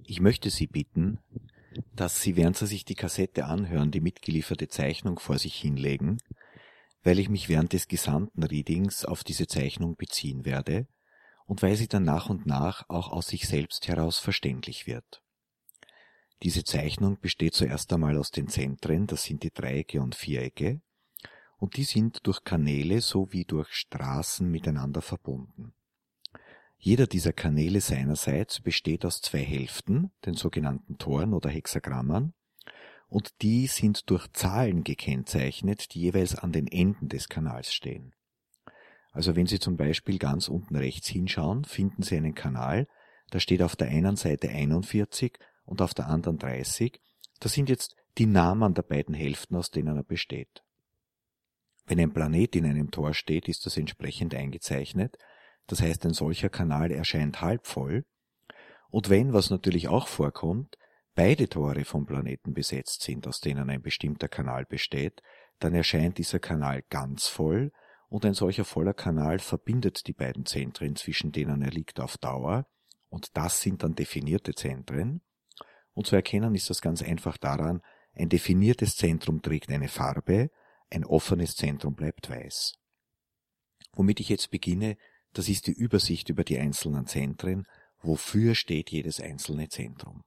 Ich möchte Sie bitten, dass Sie, während Sie sich die Kassette anhören, die mitgelieferte Zeichnung vor sich hinlegen, weil ich mich während des gesamten Readings auf diese Zeichnung beziehen werde und weil sie dann nach und nach auch aus sich selbst heraus verständlich wird. Diese Zeichnung besteht zuerst einmal aus den Zentren, das sind die Dreiecke und Vierecke, und die sind durch Kanäle sowie durch Straßen miteinander verbunden. Jeder dieser Kanäle seinerseits besteht aus zwei Hälften, den sogenannten Toren oder Hexagrammern, und die sind durch Zahlen gekennzeichnet, die jeweils an den Enden des Kanals stehen. Also wenn Sie zum Beispiel ganz unten rechts hinschauen, finden Sie einen Kanal, da steht auf der einen Seite 41 und auf der anderen 30. Das sind jetzt die Namen der beiden Hälften, aus denen er besteht. Wenn ein Planet in einem Tor steht, ist das entsprechend eingezeichnet. Das heißt, ein solcher Kanal erscheint halb voll. Und wenn, was natürlich auch vorkommt, beide Tore vom Planeten besetzt sind, aus denen ein bestimmter Kanal besteht, dann erscheint dieser Kanal ganz voll und ein solcher voller Kanal verbindet die beiden Zentren, zwischen denen er liegt, auf Dauer, und das sind dann definierte Zentren. Und zu erkennen ist das ganz einfach daran, ein definiertes Zentrum trägt eine Farbe, ein offenes Zentrum bleibt weiß. Womit ich jetzt beginne, das ist die Übersicht über die einzelnen Zentren, wofür steht jedes einzelne Zentrum.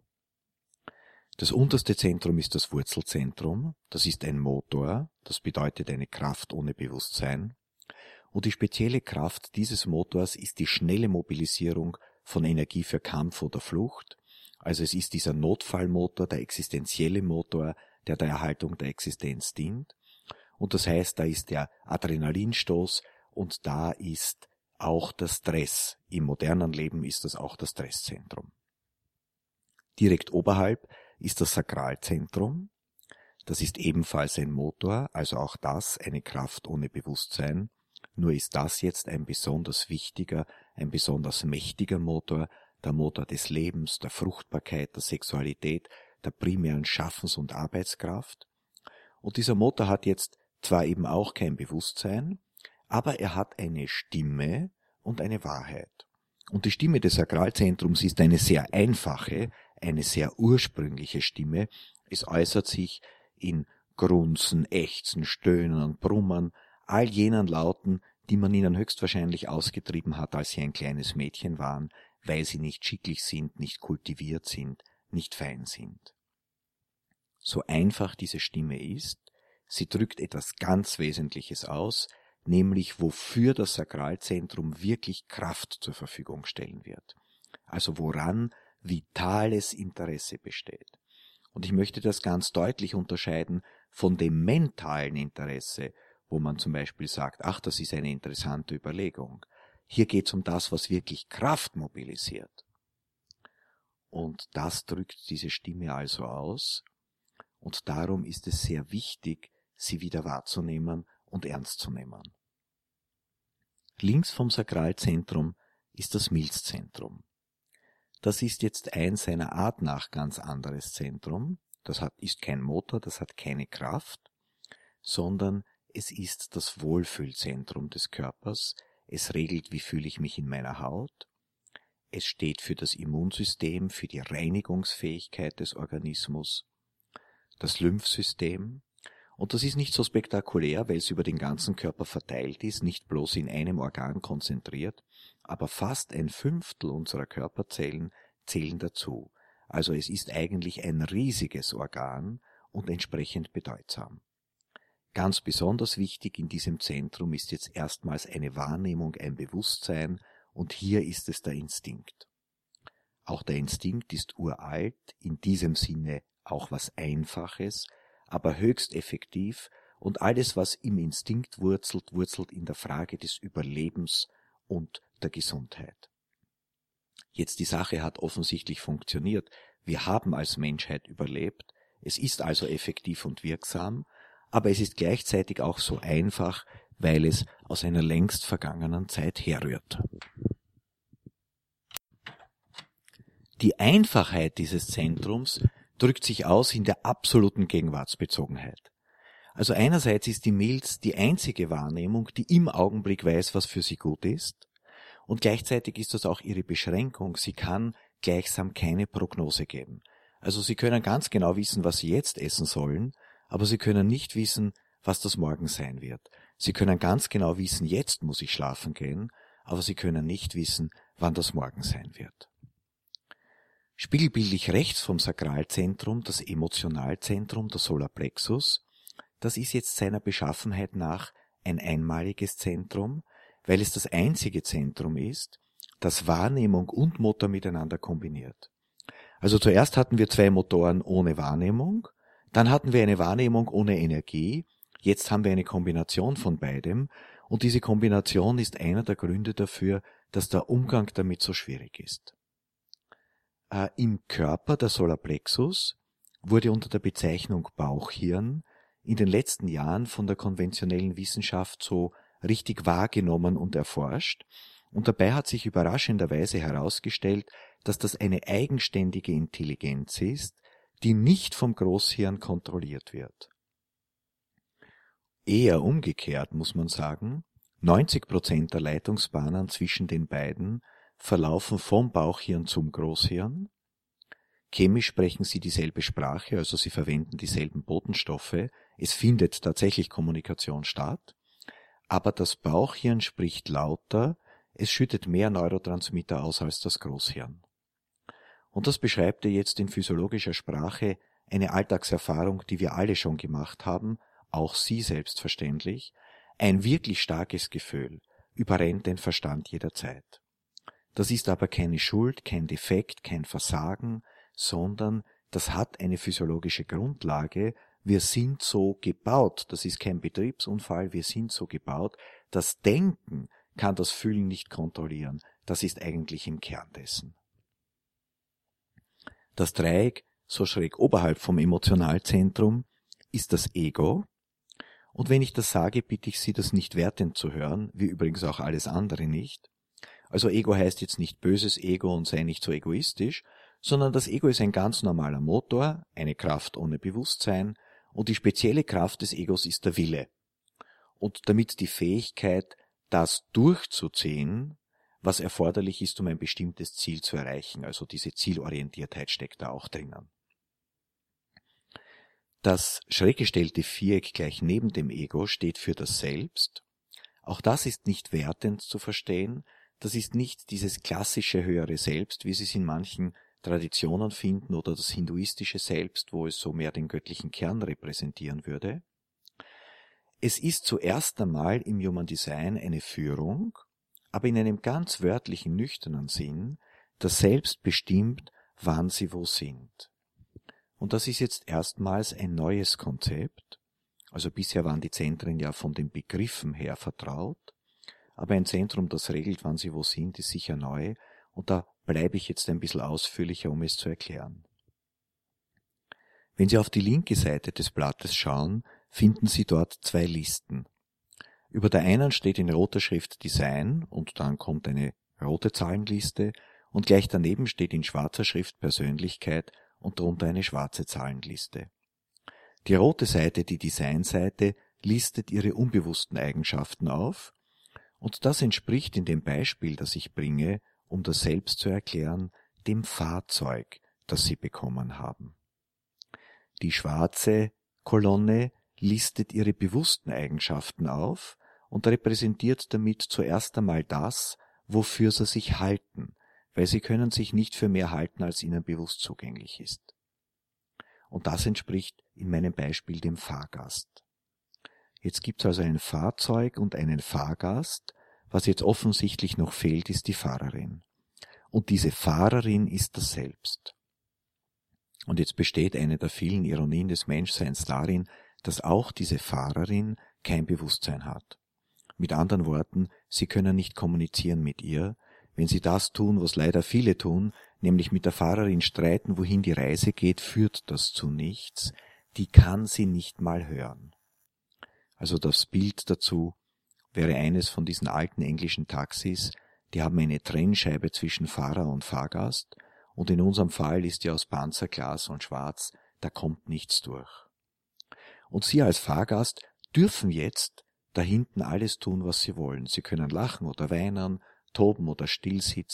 Das unterste Zentrum ist das Wurzelzentrum, das ist ein Motor, das bedeutet eine Kraft ohne Bewusstsein. Und die spezielle Kraft dieses Motors ist die schnelle Mobilisierung von Energie für Kampf oder Flucht. Also es ist dieser Notfallmotor, der existenzielle Motor, der der Erhaltung der Existenz dient. Und das heißt, da ist der Adrenalinstoß und da ist auch der Stress. Im modernen Leben ist das auch das Stresszentrum. Direkt oberhalb ist das Sakralzentrum. Das ist ebenfalls ein Motor, also auch das eine Kraft ohne Bewusstsein. Nur ist das jetzt ein besonders wichtiger, ein besonders mächtiger Motor, der Motor des Lebens, der Fruchtbarkeit, der Sexualität, der primären Schaffens- und Arbeitskraft. Und dieser Motor hat jetzt zwar eben auch kein Bewusstsein, aber er hat eine Stimme und eine Wahrheit. Und die Stimme des Sakralzentrums ist eine sehr einfache, eine sehr ursprüngliche Stimme. Es äußert sich in Grunzen, Ächzen, Stöhnen und Brummern, all jenen Lauten, die man ihnen höchstwahrscheinlich ausgetrieben hat, als sie ein kleines Mädchen waren, weil sie nicht schicklich sind, nicht kultiviert sind, nicht fein sind. So einfach diese Stimme ist, sie drückt etwas ganz Wesentliches aus, nämlich wofür das Sakralzentrum wirklich Kraft zur Verfügung stellen wird. Also woran vitales Interesse besteht. Und ich möchte das ganz deutlich unterscheiden von dem mentalen Interesse, wo man zum Beispiel sagt, ach, das ist eine interessante Überlegung. Hier geht es um das, was wirklich Kraft mobilisiert. Und das drückt diese Stimme also aus. Und darum ist es sehr wichtig, sie wieder wahrzunehmen und ernst zu nehmen. Links vom Sakralzentrum ist das Milzzentrum. Das ist jetzt ein seiner Art nach ganz anderes Zentrum. Das ist kein Motor, das hat keine Kraft, sondern es ist das Wohlfühlzentrum des Körpers. Es regelt, wie fühle ich mich in meiner Haut. Es steht für das Immunsystem, für die Reinigungsfähigkeit des Organismus, das Lymphsystem. Und das ist nicht so spektakulär, weil es über den ganzen Körper verteilt ist, nicht bloß in einem Organ konzentriert, aber fast 1/5 unserer Körperzellen zählen dazu. Also es ist eigentlich ein riesiges Organ und entsprechend bedeutsam. Ganz besonders wichtig in diesem Zentrum ist jetzt erstmals eine Wahrnehmung, ein Bewusstsein, und hier ist es der Instinkt. Auch der Instinkt ist uralt, in diesem Sinne auch was Einfaches, aber höchst effektiv, und alles, was im Instinkt wurzelt, wurzelt in der Frage des Überlebens und der Gesundheit. Jetzt die Sache hat offensichtlich funktioniert. Wir haben als Menschheit überlebt. Es ist also effektiv und wirksam, aber es ist gleichzeitig auch so einfach, weil es aus einer längst vergangenen Zeit herrührt. Die Einfachheit dieses Zentrums drückt sich aus in der absoluten Gegenwartsbezogenheit. Also einerseits ist die Milz die einzige Wahrnehmung, die im Augenblick weiß, was für sie gut ist, und gleichzeitig ist das auch ihre Beschränkung. Sie kann gleichsam keine Prognose geben. Also Sie können ganz genau wissen, was Sie jetzt essen sollen, aber Sie können nicht wissen, was das morgen sein wird. Sie können ganz genau wissen, jetzt muss ich schlafen gehen, aber Sie können nicht wissen, wann das morgen sein wird. Spiegelbildlich rechts vom Sakralzentrum das Emotionalzentrum, der Solarplexus. Das ist jetzt seiner Beschaffenheit nach ein einmaliges Zentrum, weil es das einzige Zentrum ist, das Wahrnehmung und Motor miteinander kombiniert. Also zuerst hatten wir zwei Motoren ohne Wahrnehmung, dann hatten wir eine Wahrnehmung ohne Energie, jetzt haben wir eine Kombination von beidem und diese Kombination ist einer der Gründe dafür, dass der Umgang damit so schwierig ist. Im Körper der Solarplexus wurde unter der Bezeichnung Bauchhirn in den letzten Jahren von der konventionellen Wissenschaft so richtig wahrgenommen und erforscht. Und dabei hat sich überraschenderweise herausgestellt, dass das eine eigenständige Intelligenz ist, die nicht vom Großhirn kontrolliert wird. Eher umgekehrt muss man sagen, 90% der Leitungsbahnen zwischen den beiden verlaufen vom Bauchhirn zum Großhirn. Chemisch sprechen sie dieselbe Sprache, also sie verwenden dieselben Botenstoffe. Es findet tatsächlich Kommunikation statt. Aber das Bauchhirn spricht lauter, es schüttet mehr Neurotransmitter aus als das Großhirn. Und das beschreibt er jetzt in physiologischer Sprache eine Alltagserfahrung, die wir alle schon gemacht haben, auch Sie selbstverständlich. Ein wirklich starkes Gefühl überrennt den Verstand jederzeit. Das ist aber keine Schuld, kein Defekt, kein Versagen, sondern das hat eine physiologische Grundlage. Wir sind so gebaut, das ist kein Betriebsunfall, wir sind so gebaut. Das Denken kann das Fühlen nicht kontrollieren, das ist eigentlich im Kern dessen. Das Dreieck, so schräg oberhalb vom Emotionalzentrum, ist das Ego. Und wenn ich das sage, bitte ich Sie, das nicht wertend zu hören, wie übrigens auch alles andere nicht. Also Ego heißt jetzt nicht böses Ego und sei nicht so egoistisch, sondern das Ego ist ein ganz normaler Motor, eine Kraft ohne Bewusstsein, und die spezielle Kraft des Egos ist der Wille. Und damit die Fähigkeit, das durchzuziehen, was erforderlich ist, um ein bestimmtes Ziel zu erreichen. Also diese Zielorientiertheit steckt da auch drinnen. Das schräg gestellte Viereck gleich neben dem Ego steht für das Selbst. Auch das ist nicht wertend zu verstehen. Das ist nicht dieses klassische höhere Selbst, wie Sie es in manchen Traditionen finden, oder das hinduistische Selbst, wo es so mehr den göttlichen Kern repräsentieren würde. Es ist zuerst einmal im Human Design eine Führung, aber in einem ganz wörtlichen, nüchternen Sinn, das Selbst bestimmt, wann Sie wo sind. Und das ist jetzt erstmals ein neues Konzept. Also bisher waren die Zentren ja von den Begriffen her vertraut, aber ein Zentrum, das regelt, wann Sie wo sind, ist sicher neu, und da bleibe ich jetzt ein bisschen ausführlicher, um es zu erklären. Wenn Sie auf die linke Seite des Blattes schauen, finden Sie dort zwei Listen. Über der einen steht in roter Schrift Design und dann kommt eine rote Zahlenliste und gleich daneben steht in schwarzer Schrift Persönlichkeit und darunter eine schwarze Zahlenliste. Die rote Seite, die Designseite, listet Ihre unbewussten Eigenschaften auf, und das entspricht in dem Beispiel, das ich bringe, um das Selbst zu erklären, dem Fahrzeug, das Sie bekommen haben. Die schwarze Kolonne listet Ihre bewussten Eigenschaften auf und repräsentiert damit zuerst einmal das, wofür Sie sich halten, weil Sie können sich nicht für mehr halten, als Ihnen bewusst zugänglich ist. Und das entspricht in meinem Beispiel dem Fahrgast. Jetzt gibt es also ein Fahrzeug und einen Fahrgast. Was jetzt offensichtlich noch fehlt, ist die Fahrerin. Und diese Fahrerin ist das Selbst. Und jetzt besteht eine der vielen Ironien des Menschseins darin, dass auch diese Fahrerin kein Bewusstsein hat. Mit anderen Worten, Sie können nicht kommunizieren mit ihr. Wenn Sie das tun, was leider viele tun, nämlich mit der Fahrerin streiten, wohin die Reise geht, führt das zu nichts. Die kann sie nicht mal hören. Also das Bild dazu wäre eines von diesen alten englischen Taxis, die haben eine Trennscheibe zwischen Fahrer und Fahrgast, und in unserem Fall ist die aus Panzerglas und schwarz, da kommt nichts durch. Und Sie als Fahrgast dürfen jetzt da hinten alles tun, was Sie wollen. Sie können lachen oder weinen, toben oder still sitzen,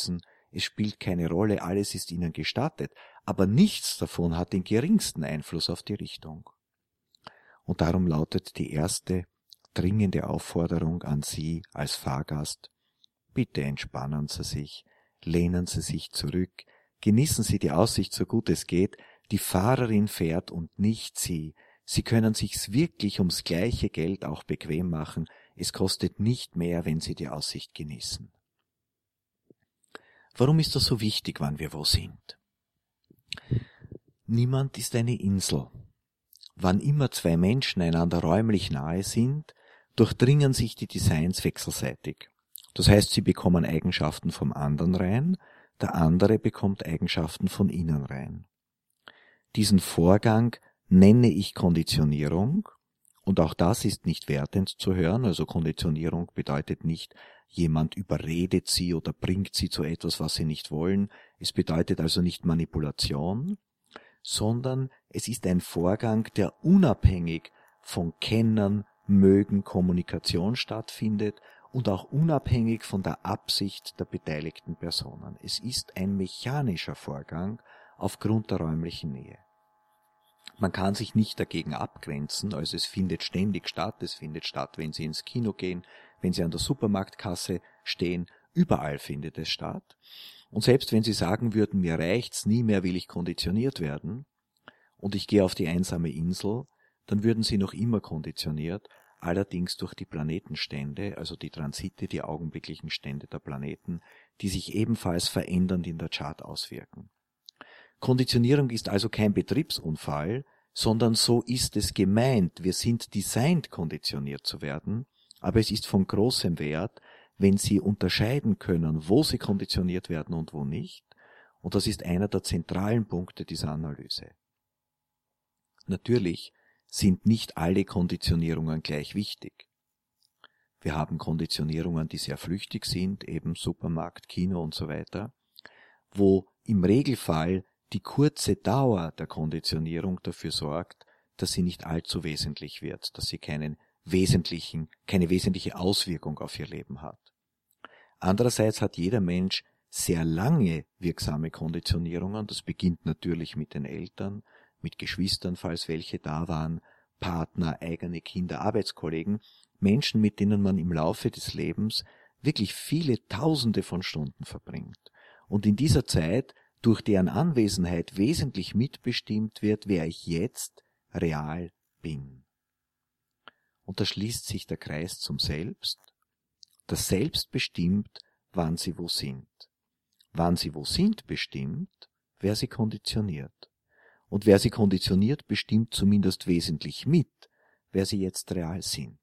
es spielt keine Rolle, alles ist ihnen gestattet, aber nichts davon hat den geringsten Einfluss auf die Richtung. Und darum lautet die erste dringende Aufforderung an Sie als Fahrgast: Bitte entspannen Sie sich, lehnen Sie sich zurück, genießen Sie die Aussicht so gut es geht, die Fahrerin fährt und nicht Sie. Sie können sich's wirklich ums gleiche Geld auch bequem machen, es kostet nicht mehr, wenn Sie die Aussicht genießen. Warum ist das so wichtig, wann wir wo sind? Niemand ist eine Insel. Wann immer zwei Menschen einander räumlich nahe sind, durchdringen sich die Designs wechselseitig. Das heißt, sie bekommen Eigenschaften vom anderen rein, der andere bekommt Eigenschaften von ihnen rein. Diesen Vorgang nenne ich Konditionierung, und auch das ist nicht wertend zu hören, also Konditionierung bedeutet nicht, jemand überredet sie oder bringt sie zu etwas, was sie nicht wollen. Es bedeutet also nicht Manipulation, sondern es ist ein Vorgang, der unabhängig von Kennen, Mögen, Kommunikation stattfindet und auch unabhängig von der Absicht der beteiligten Personen. Es ist ein mechanischer Vorgang aufgrund der räumlichen Nähe. Man kann sich nicht dagegen abgrenzen, also es findet ständig statt, es findet statt, wenn Sie ins Kino gehen, wenn Sie an der Supermarktkasse stehen, überall findet es statt. Und selbst wenn Sie sagen würden, mir reicht's, nie mehr will ich konditioniert werden und ich gehe auf die einsame Insel, dann würden Sie noch immer konditioniert, allerdings durch die Planetenstände, also die Transite, die augenblicklichen Stände der Planeten, die sich ebenfalls verändernd in der Chart auswirken. Konditionierung ist also kein Betriebsunfall, sondern so ist es gemeint. Wir sind designt, konditioniert zu werden, aber es ist von großem Wert, wenn Sie unterscheiden können, wo Sie konditioniert werden und wo nicht. Und das ist einer der zentralen Punkte dieser Analyse. Natürlich sind nicht alle Konditionierungen gleich wichtig. Wir haben Konditionierungen, die sehr flüchtig sind, eben Supermarkt, Kino und so weiter, wo im Regelfall die kurze Dauer der Konditionierung dafür sorgt, dass sie nicht allzu wesentlich wird, dass sie keine wesentliche Auswirkung auf ihr Leben hat. Andererseits hat jeder Mensch sehr lange wirksame Konditionierungen. Das beginnt natürlich mit den Eltern, mit Geschwistern, falls welche da waren, Partner, eigene Kinder, Arbeitskollegen, Menschen, mit denen man im Laufe des Lebens wirklich viele Tausende von Stunden verbringt. Und in dieser Zeit, durch deren Anwesenheit wesentlich mitbestimmt wird, wer ich jetzt real bin. Und da schließt sich der Kreis zum Selbst. Das Selbst bestimmt, wann sie wo sind. Wann sie wo sind, bestimmt, wer sie konditioniert. Und wer sie konditioniert, bestimmt zumindest wesentlich mit, wer sie jetzt real sind.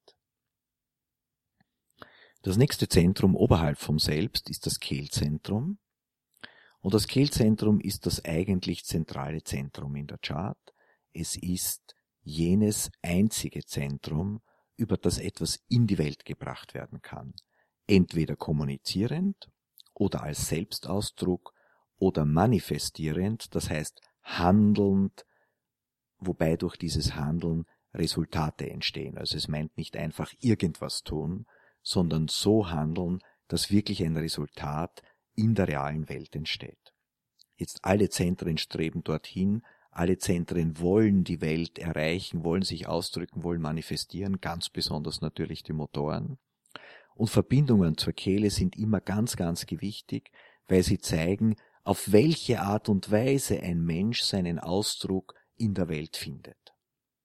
Das nächste Zentrum oberhalb vom Selbst ist das Kehlzentrum. Und das Kehlzentrum ist das eigentlich zentrale Zentrum in der Chart. Es ist jenes einzige Zentrum, über das etwas in die Welt gebracht werden kann. Entweder kommunizierend oder als Selbstausdruck oder manifestierend, das heißt handelnd, wobei durch dieses Handeln Resultate entstehen. Also es meint nicht einfach irgendwas tun, sondern so handeln, dass wirklich ein Resultat in der realen Welt entsteht. Jetzt alle Zentren streben dorthin, alle Zentren wollen die Welt erreichen, wollen sich ausdrücken, wollen manifestieren, ganz besonders natürlich die Motoren. Und Verbindungen zur Kehle sind immer ganz, ganz gewichtig, weil sie zeigen, auf welche Art und Weise ein Mensch seinen Ausdruck in der Welt findet.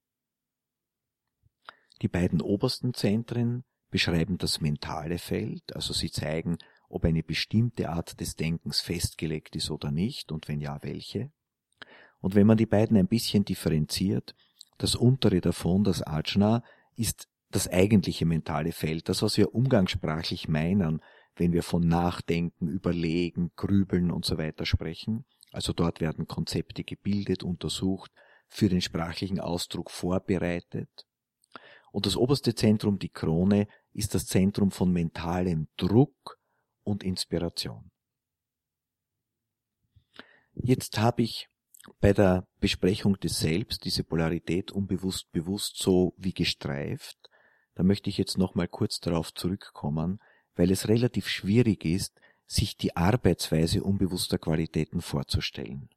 Die beiden obersten Zentren beschreiben das mentale Feld, also sie zeigen, ob eine bestimmte Art des Denkens festgelegt ist oder nicht und wenn ja, welche. Und wenn man die beiden ein bisschen differenziert, das untere davon, das Ajna, ist das eigentliche mentale Feld, das, was wir umgangssprachlich meinen, wenn wir von Nachdenken, Überlegen, Grübeln und so weiter sprechen. Also dort werden Konzepte gebildet, untersucht, für den sprachlichen Ausdruck vorbereitet. Und das oberste Zentrum, die Krone, ist das Zentrum von mentalem Druck und Inspiration. Jetzt habe ich bei der Besprechung des Selbst diese Polarität unbewusst bewusst so wie gestreift. Da möchte ich jetzt nochmal kurz darauf zurückkommen, weil es relativ schwierig ist, sich die Arbeitsweise unbewusster Qualitäten vorzustellen.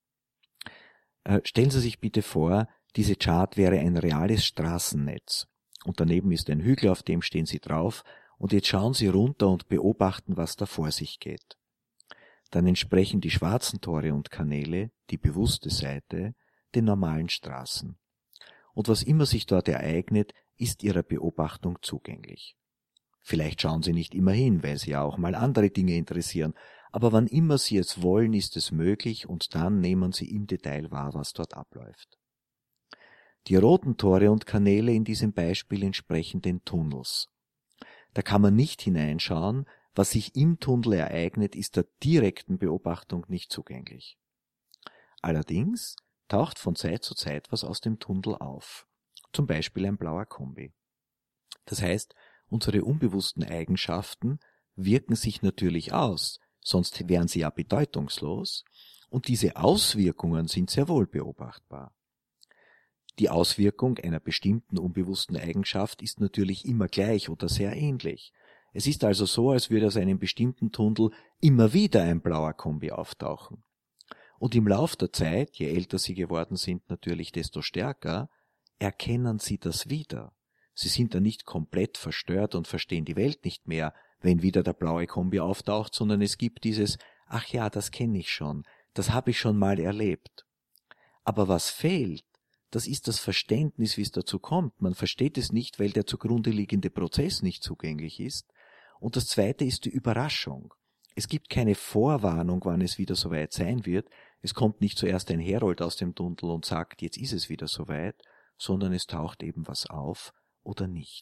Stellen Sie sich bitte vor, diese Chart wäre ein reales Straßennetz und daneben ist ein Hügel, auf dem stehen Sie drauf und jetzt schauen Sie runter und beobachten, was da vor sich geht. Dann entsprechen die schwarzen Tore und Kanäle, die bewusste Seite, den normalen Straßen. Und was immer sich dort ereignet, ist Ihrer Beobachtung zugänglich. Vielleicht schauen Sie nicht immer hin, weil Sie ja auch mal andere Dinge interessieren, aber wann immer Sie es wollen, ist es möglich und dann nehmen Sie im Detail wahr, was dort abläuft. Die roten Tore und Kanäle in diesem Beispiel entsprechen den Tunnels. Da kann man nicht hineinschauen, was sich im Tunnel ereignet, ist der direkten Beobachtung nicht zugänglich. Allerdings taucht von Zeit zu Zeit was aus dem Tunnel auf, zum Beispiel ein blauer Kombi. Das heißt, unsere unbewussten Eigenschaften wirken sich natürlich aus, sonst wären sie ja bedeutungslos, und diese Auswirkungen sind sehr wohl beobachtbar. Die Auswirkung einer bestimmten unbewussten Eigenschaft ist natürlich immer gleich oder sehr ähnlich. Es ist also so, als würde aus einem bestimmten Tunnel immer wieder ein blauer Kombi auftauchen. Und im Lauf der Zeit, je älter Sie geworden sind natürlich, desto stärker, erkennen Sie das wieder. Sie sind dann nicht komplett verstört und verstehen die Welt nicht mehr, wenn wieder der blaue Kombi auftaucht, sondern es gibt dieses, ach ja, das kenne ich schon, das habe ich schon mal erlebt. Aber was fehlt, das ist das Verständnis, wie es dazu kommt. Man versteht es nicht, weil der zugrunde liegende Prozess nicht zugänglich ist. Und das Zweite ist die Überraschung. Es gibt keine Vorwarnung, wann es wieder soweit sein wird. Es kommt nicht zuerst ein Herold aus dem Tunnel und sagt, jetzt ist es wieder soweit, sondern es taucht eben was auf oder nicht.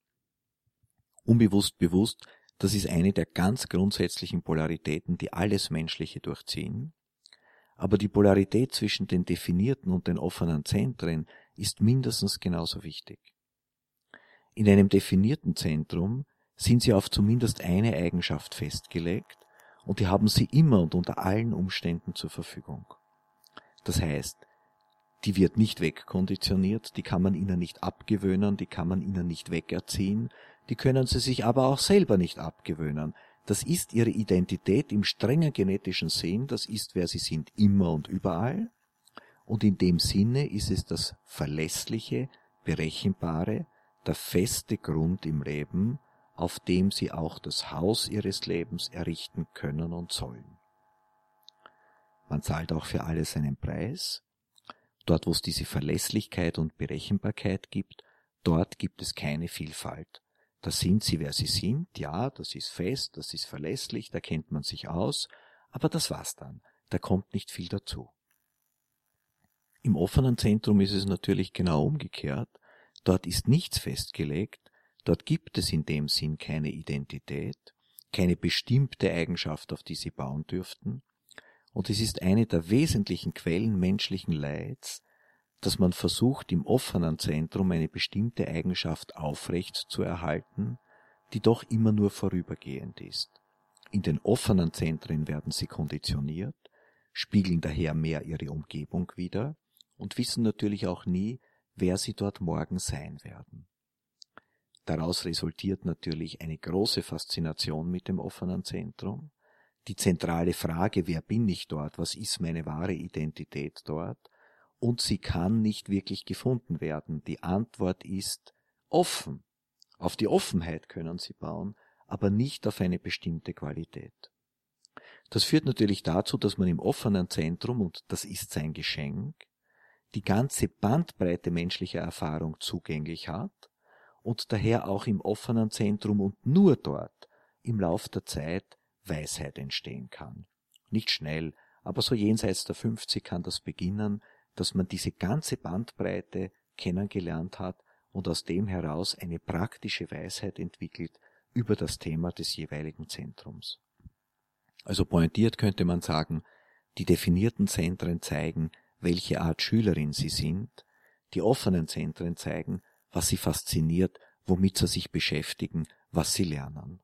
Unbewusst, bewusst, das ist eine der ganz grundsätzlichen Polaritäten, die alles Menschliche durchziehen. Aber die Polarität zwischen den definierten und den offenen Zentren ist mindestens genauso wichtig. In einem definierten Zentrum sind sie auf zumindest eine Eigenschaft festgelegt und die haben sie immer und unter allen Umständen zur Verfügung. Das heißt, die wird nicht wegkonditioniert, die kann man ihnen nicht abgewöhnen, die kann man ihnen nicht wegerziehen, die können sie sich aber auch selber nicht abgewöhnen. Das ist ihre Identität im strengen genetischen Sinn, das ist, wer sie sind, immer und überall. Und in dem Sinne ist es das Verlässliche, Berechenbare, der feste Grund im Leben, auf dem sie auch das Haus ihres Lebens errichten können und sollen. Man zahlt auch für alles einen Preis. Dort, wo es diese Verlässlichkeit und Berechenbarkeit gibt, dort gibt es keine Vielfalt. Da sind sie, wer sie sind, ja, das ist fest, das ist verlässlich, da kennt man sich aus, aber das war's dann, da kommt nicht viel dazu. Im offenen Zentrum ist es natürlich genau umgekehrt, dort ist nichts festgelegt, dort gibt es in dem Sinn keine Identität, keine bestimmte Eigenschaft, auf die sie bauen dürften, und es ist eine der wesentlichen Quellen menschlichen Leids, dass man versucht, im offenen Zentrum eine bestimmte Eigenschaft aufrecht zu erhalten, die doch immer nur vorübergehend ist. In den offenen Zentren werden sie konditioniert, spiegeln daher mehr ihre Umgebung wider und wissen natürlich auch nie, wer sie dort morgen sein werden. Daraus resultiert natürlich eine große Faszination mit dem offenen Zentrum, die zentrale Frage, wer bin ich dort, was ist meine wahre Identität dort, und sie kann nicht wirklich gefunden werden. Die Antwort ist offen. Auf die Offenheit können sie bauen, aber nicht auf eine bestimmte Qualität. Das führt natürlich dazu, dass man im offenen Zentrum, und das ist sein Geschenk, die ganze Bandbreite menschlicher Erfahrung zugänglich hat und daher auch im offenen Zentrum und nur dort im Lauf der Zeit Weisheit entstehen kann. Nicht schnell, aber so jenseits der 50 kann das beginnen, dass man diese ganze Bandbreite kennengelernt hat und aus dem heraus eine praktische Weisheit entwickelt über das Thema des jeweiligen Zentrums. Also pointiert könnte man sagen, die definierten Zentren zeigen, welche Art Schülerin sie sind, die offenen Zentren zeigen, was sie fasziniert, womit sie sich beschäftigen, was sie lernen.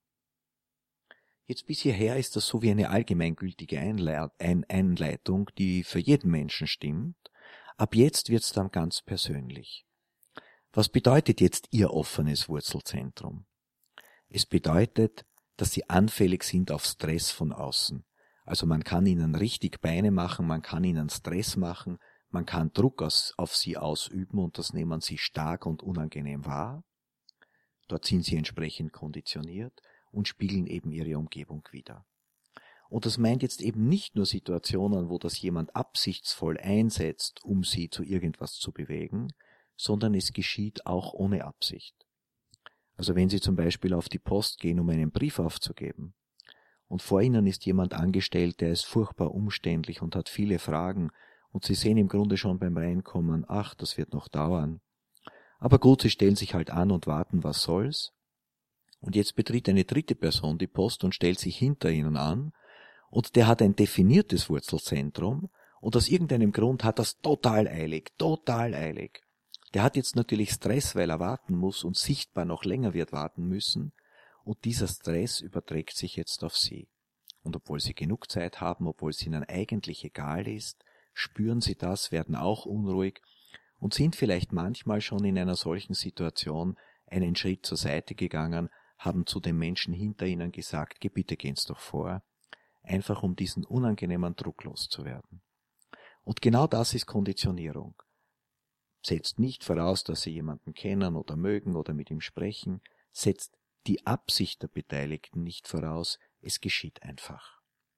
Jetzt bis hierher ist das so wie eine allgemeingültige Einleitung, die für jeden Menschen stimmt. Ab jetzt wird's dann ganz persönlich. Was bedeutet jetzt Ihr offenes Wurzelzentrum? Es bedeutet, dass sie anfällig sind auf Stress von außen. Also man kann ihnen richtig Beine machen, man kann ihnen Stress machen, man kann Druck auf sie ausüben und das nehmen sie stark und unangenehm wahr. Dort sind sie entsprechend konditioniert und spiegeln eben ihre Umgebung wider. Und das meint jetzt eben nicht nur Situationen, wo das jemand absichtsvoll einsetzt, um sie zu irgendwas zu bewegen, sondern es geschieht auch ohne Absicht. Also wenn Sie zum Beispiel auf die Post gehen, um einen Brief aufzugeben, und vor Ihnen ist jemand angestellt, der ist furchtbar umständlich und hat viele Fragen, und Sie sehen im Grunde schon beim Reinkommen, ach, das wird noch dauern. Aber gut, Sie stellen sich halt an und warten, was soll's. Und jetzt betritt eine dritte Person die Post und stellt sich hinter Ihnen an, und der hat ein definiertes Wurzelzentrum, und aus irgendeinem Grund hat das total eilig. Der hat jetzt natürlich Stress, weil er warten muss und sichtbar noch länger wird warten müssen, und dieser Stress überträgt sich jetzt auf Sie. Und obwohl Sie genug Zeit haben, obwohl es Ihnen eigentlich egal ist, spüren Sie das, werden auch unruhig und sind vielleicht manchmal schon in einer solchen Situation einen Schritt zur Seite gegangen, haben zu dem Menschen hinter Ihnen gesagt, geh bitte, gehen's doch vor, einfach um diesen unangenehmen Druck loszuwerden. Und genau das ist Konditionierung. Setzt nicht voraus, dass Sie jemanden kennen oder mögen oder mit ihm sprechen, setzt die Absicht der Beteiligten nicht voraus, es geschieht einfach.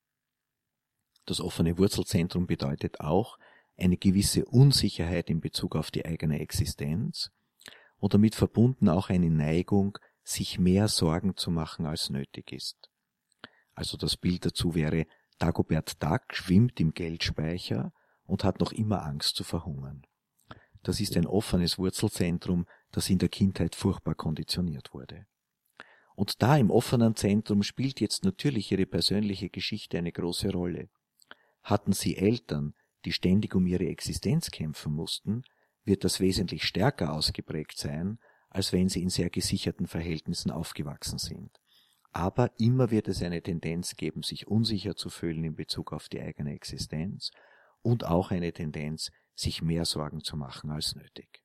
Das offene Wurzelzentrum bedeutet auch eine gewisse Unsicherheit in Bezug auf die eigene Existenz und damit verbunden auch eine Neigung, sich mehr Sorgen zu machen, als nötig ist. Also das Bild dazu wäre, Dagobert Duck schwimmt im Geldspeicher und hat noch immer Angst zu verhungern. Das ist ein offenes Wurzelzentrum, das in der Kindheit furchtbar konditioniert wurde. Und da im offenen Zentrum spielt jetzt natürlich Ihre persönliche Geschichte eine große Rolle. Hatten Sie Eltern, die ständig um ihre Existenz kämpfen mussten, wird das wesentlich stärker ausgeprägt sein, als wenn Sie in sehr gesicherten Verhältnissen aufgewachsen sind. Aber immer wird es eine Tendenz geben, sich unsicher zu fühlen in Bezug auf die eigene Existenz und auch eine Tendenz, sich mehr Sorgen zu machen als nötig.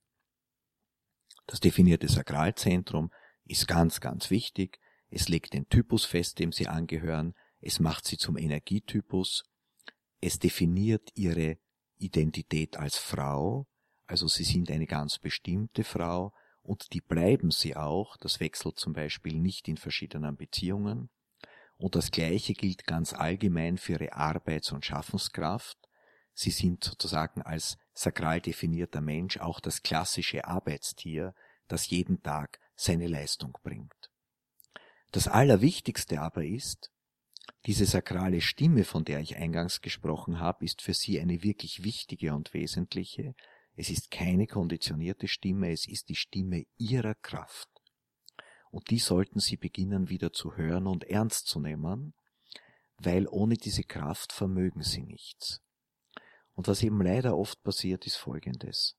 Das definierte Sakralzentrum ist ganz, ganz wichtig. Es legt den Typus fest, dem Sie angehören. Es macht Sie zum Energietypus. Es definiert Ihre Identität als Frau. Also Sie sind eine ganz bestimmte Frau und die bleiben Sie auch. Das wechselt zum Beispiel nicht in verschiedenen Beziehungen. Und das Gleiche gilt ganz allgemein für Ihre Arbeits- und Schaffenskraft. Sie sind sozusagen als sakral definierter Mensch auch das klassische Arbeitstier, das jeden Tag seine Leistung bringt. Das Allerwichtigste aber ist, diese sakrale Stimme, von der ich eingangs gesprochen habe, ist für Sie eine wirklich wichtige und wesentliche. Es ist keine konditionierte Stimme, es ist die Stimme Ihrer Kraft. Und die sollten Sie beginnen wieder zu hören und ernst zu nehmen, weil ohne diese Kraft vermögen Sie nichts. Und was eben leider oft passiert, ist Folgendes.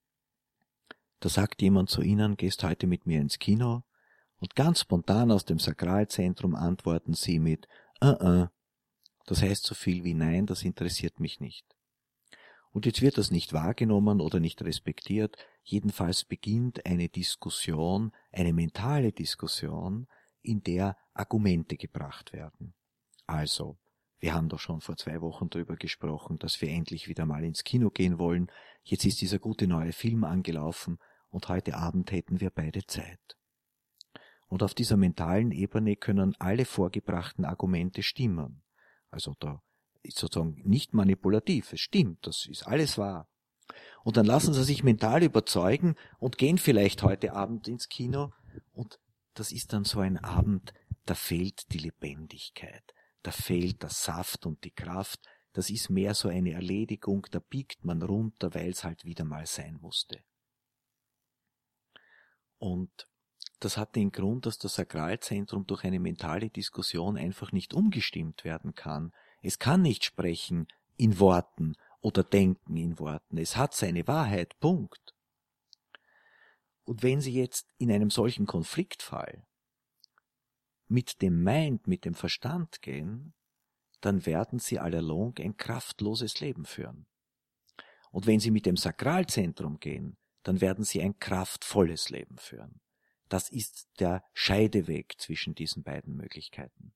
Da sagt jemand zu Ihnen, gehst heute mit mir ins Kino, und ganz spontan aus dem Sakralzentrum antworten Sie mit Das heißt so viel wie nein, das interessiert mich nicht. Und jetzt wird das nicht wahrgenommen oder nicht respektiert, jedenfalls beginnt eine Diskussion, eine mentale Diskussion, in der Argumente gebracht werden. Also, wir haben doch schon vor 2 Wochen darüber gesprochen, dass wir endlich wieder mal ins Kino gehen wollen. Jetzt ist dieser gute neue Film angelaufen und heute Abend hätten wir beide Zeit. Und auf dieser mentalen Ebene können alle vorgebrachten Argumente stimmen. Also da ist sozusagen nicht manipulativ, es stimmt, das ist alles wahr. Und dann lassen Sie sich mental überzeugen und gehen vielleicht heute Abend ins Kino und das ist dann so ein Abend, da fehlt die Lebendigkeit. Da fehlt der Saft und die Kraft, das ist mehr so eine Erledigung, da biegt man runter, weil es halt wieder mal sein musste. Und das hat den Grund, dass das Sakralzentrum durch eine mentale Diskussion einfach nicht umgestimmt werden kann. Es kann nicht sprechen in Worten oder denken in Worten. Es hat seine Wahrheit, Punkt. Und wenn Sie jetzt in einem solchen Konfliktfall mit dem Mind, mit dem Verstand gehen, dann werden Sie all along ein kraftloses Leben führen. Und wenn Sie mit dem Sakralzentrum gehen, dann werden Sie ein kraftvolles Leben führen. das ist der Scheideweg zwischen diesen beiden Möglichkeiten.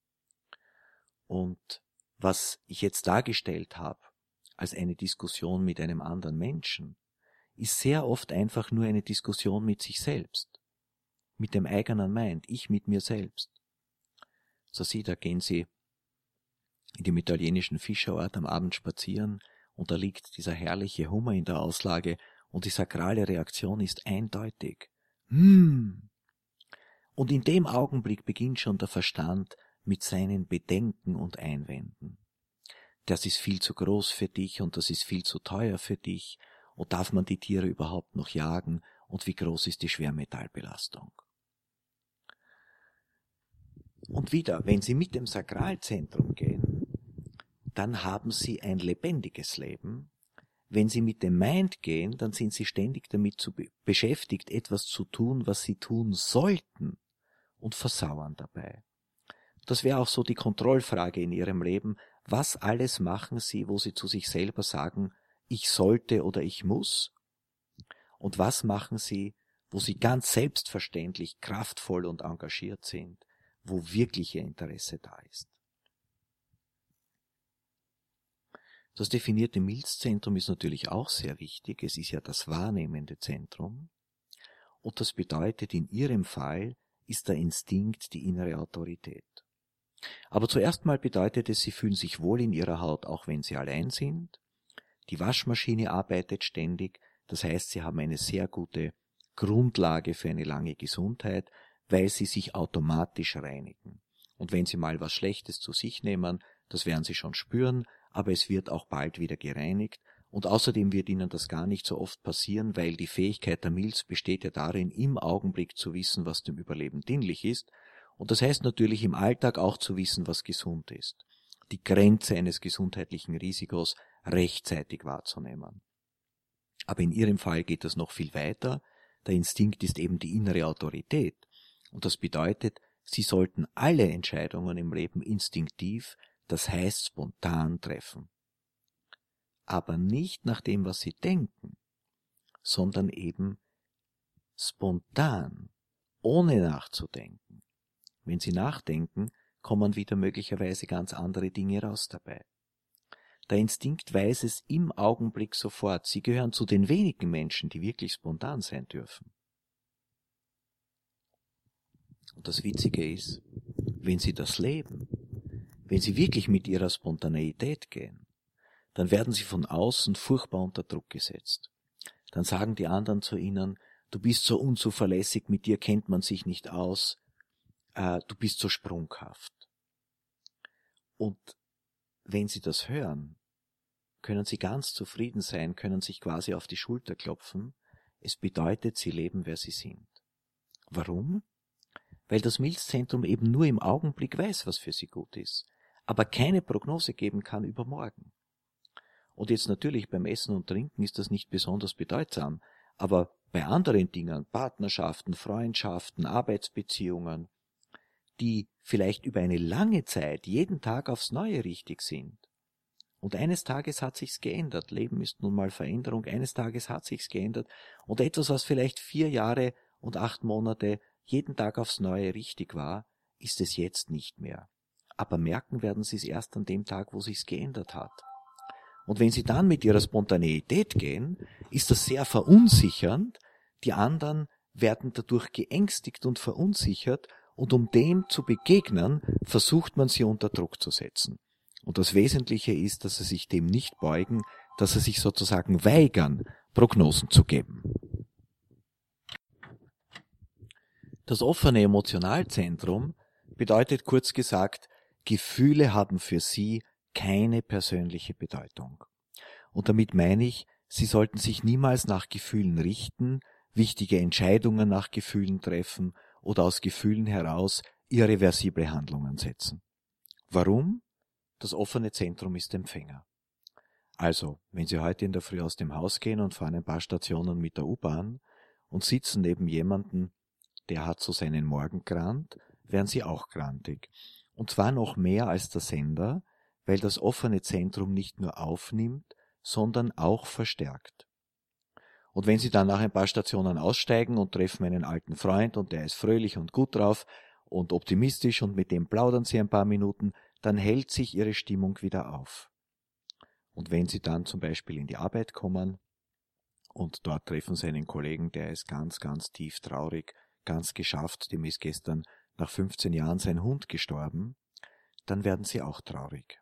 Und was ich jetzt dargestellt habe, als eine Diskussion mit einem anderen Menschen, ist sehr oft einfach nur eine Diskussion mit sich selbst, mit dem eigenen Mind, ich mit mir selbst. So da gehen Sie in dem italienischen Fischerort am Abend spazieren und da liegt dieser herrliche Hummer in der Auslage und die sakrale Reaktion ist eindeutig. Und in dem Augenblick beginnt schon der Verstand mit seinen Bedenken und Einwänden. Das ist viel zu groß für dich und das ist viel zu teuer für dich und darf man die Tiere überhaupt noch jagen und wie groß ist die Schwermetallbelastung. Und wieder, wenn Sie mit dem Sakralzentrum gehen, dann haben Sie ein lebendiges Leben. Wenn Sie mit dem Mind gehen, dann sind Sie ständig damit beschäftigt, etwas zu tun, was Sie tun sollten und versauern dabei. Das wäre auch so die Kontrollfrage in Ihrem Leben. Was alles machen Sie, wo Sie zu sich selber sagen, ich sollte oder ich muss? Und was machen Sie, wo Sie ganz selbstverständlich kraftvoll und engagiert sind, wo wirklich Ihr Interesse da ist? Das definierte Milzzentrum ist natürlich auch sehr wichtig. Es ist ja das wahrnehmende Zentrum. Und das bedeutet, in Ihrem Fall ist der Instinkt die innere Autorität. Aber zuerst mal bedeutet es, Sie fühlen sich wohl in Ihrer Haut, auch wenn Sie allein sind. Die Waschmaschine arbeitet ständig. Das heißt, Sie haben eine sehr gute Grundlage für eine lange Gesundheit, weil Sie sich automatisch reinigen. Und wenn Sie mal was Schlechtes zu sich nehmen, das werden Sie schon spüren, aber es wird auch bald wieder gereinigt. Und außerdem wird Ihnen das gar nicht so oft passieren, weil die Fähigkeit der Milz besteht ja darin, im Augenblick zu wissen, was dem Überleben dienlich ist. Und das heißt natürlich im Alltag auch zu wissen, was gesund ist. Die Grenze eines gesundheitlichen Risikos rechtzeitig wahrzunehmen. Aber in Ihrem Fall geht das noch viel weiter. Der Instinkt ist eben die innere Autorität. Und das bedeutet, Sie sollten alle Entscheidungen im Leben instinktiv, das heißt spontan treffen. Aber nicht nach dem, was Sie denken, sondern eben spontan, ohne nachzudenken. Wenn Sie nachdenken, kommen wieder möglicherweise ganz andere Dinge raus dabei. Der Instinkt weiß es im Augenblick sofort. Sie gehören zu den wenigen Menschen, die wirklich spontan sein dürfen. Und das Witzige ist, wenn Sie das leben, wenn Sie wirklich mit Ihrer Spontaneität gehen, dann werden Sie von außen furchtbar unter Druck gesetzt. Dann sagen die anderen zu Ihnen, du bist so unzuverlässig, mit dir kennt man sich nicht aus, du bist so sprunghaft. Und wenn Sie das hören, können Sie ganz zufrieden sein, können sich quasi auf die Schulter klopfen. Es bedeutet, Sie leben, wer Sie sind. Warum? Weil das Milzzentrum eben nur im Augenblick weiß, was für Sie gut ist, aber keine Prognose geben kann über morgen. Und jetzt natürlich beim Essen und Trinken ist das nicht besonders bedeutsam, aber bei anderen Dingen, Partnerschaften, Freundschaften, Arbeitsbeziehungen, die vielleicht über eine lange Zeit jeden Tag aufs Neue richtig sind. Und eines Tages hat sich's geändert. Leben ist nun mal Veränderung. Eines Tages hat sich's geändert. Und etwas, was vielleicht 4 Jahre und 8 Monate jeden Tag aufs Neue richtig war, ist es jetzt nicht mehr. Aber merken werden Sie es erst an dem Tag, wo sich's geändert hat. Und wenn Sie dann mit Ihrer Spontaneität gehen, ist das sehr verunsichernd. Die anderen werden dadurch geängstigt und verunsichert. Und um dem zu begegnen, versucht man sie unter Druck zu setzen. Und das Wesentliche ist, dass sie sich dem nicht beugen, dass sie sich sozusagen weigern, Prognosen zu geben. Das offene Emotionalzentrum bedeutet kurz gesagt, Gefühle haben für Sie keine persönliche Bedeutung. Und damit meine ich, Sie sollten sich niemals nach Gefühlen richten, wichtige Entscheidungen nach Gefühlen treffen oder aus Gefühlen heraus irreversible Handlungen setzen. Warum? Das offene Zentrum ist Empfänger. Also, wenn Sie heute in der Früh aus dem Haus gehen und fahren ein paar Stationen mit der U-Bahn und sitzen neben jemanden, der hat so seinen Morgengrant, werden Sie auch grantig. Und zwar noch mehr als der Sender, weil das offene Zentrum nicht nur aufnimmt, sondern auch verstärkt. Und wenn Sie dann nach ein paar Stationen aussteigen und treffen einen alten Freund und der ist fröhlich und gut drauf und optimistisch und mit dem plaudern Sie ein paar Minuten, dann hält sich Ihre Stimmung wieder auf. Und wenn Sie dann zum Beispiel in die Arbeit kommen und dort treffen Sie einen Kollegen, der ist ganz, ganz tief traurig, ganz geschafft, dem ist gestern nach 15 Jahren sein Hund gestorben, dann werden Sie auch traurig.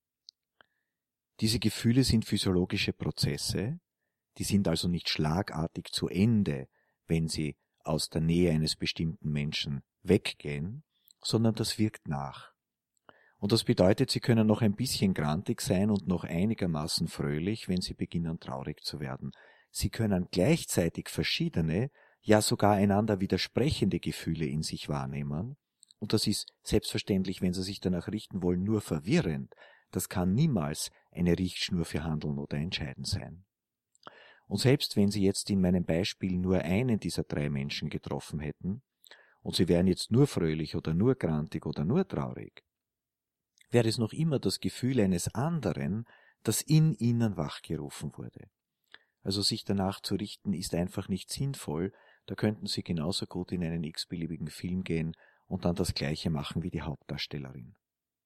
Diese Gefühle sind physiologische Prozesse, die sind also nicht schlagartig zu Ende, wenn Sie aus der Nähe eines bestimmten Menschen weggehen, sondern das wirkt nach. Und das bedeutet, Sie können noch ein bisschen grantig sein und noch einigermaßen fröhlich, wenn Sie beginnen traurig zu werden. Sie können gleichzeitig verschiedene, ja sogar einander widersprechende Gefühle in sich wahrnehmen. Und das ist selbstverständlich, wenn Sie sich danach richten wollen, nur verwirrend. Das kann niemals eine Richtschnur für Handeln oder Entscheiden sein. Und selbst wenn Sie jetzt in meinem Beispiel nur einen dieser 3 Menschen getroffen hätten, und Sie wären jetzt nur fröhlich oder nur grantig oder nur traurig, wäre es noch immer das Gefühl eines anderen, das in Ihnen wachgerufen wurde. Also sich danach zu richten, ist einfach nicht sinnvoll. Da könnten Sie genauso gut in einen x-beliebigen Film gehen und dann das Gleiche machen wie die Hauptdarstellerin.